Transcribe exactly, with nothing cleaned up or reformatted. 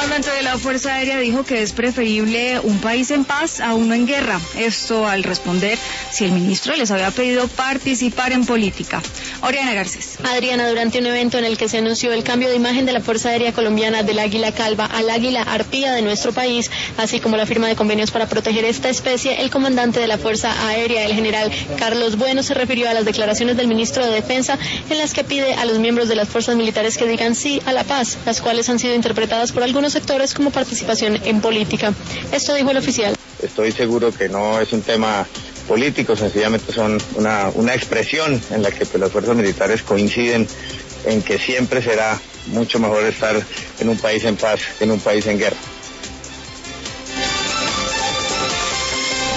comandante de la Fuerza Aérea dijo que es preferible un país en paz a uno en guerra. Esto al responder si el ministro les había pedido participar en política. Oriana Garcés. Adriana, durante un evento en el que se anunció el cambio de imagen de la Fuerza Aérea Colombiana del águila calva al águila arpía de nuestro país, así como la firma de convenios para proteger esta especie, el comandante de la Fuerza Aérea, el general Carlos Bueno, se refirió a las declaraciones del ministro de Defensa en las que pide a los miembros de las fuerzas militares que digan sí a la paz, las cuales han sido interpretadas por algunos sectores como participación en política. Esto dijo el oficial. Estoy seguro que no es un tema político, sencillamente son una, una expresión en la que pues, las fuerzas militares coinciden en que siempre será mucho mejor estar en un país en paz que en un país en guerra.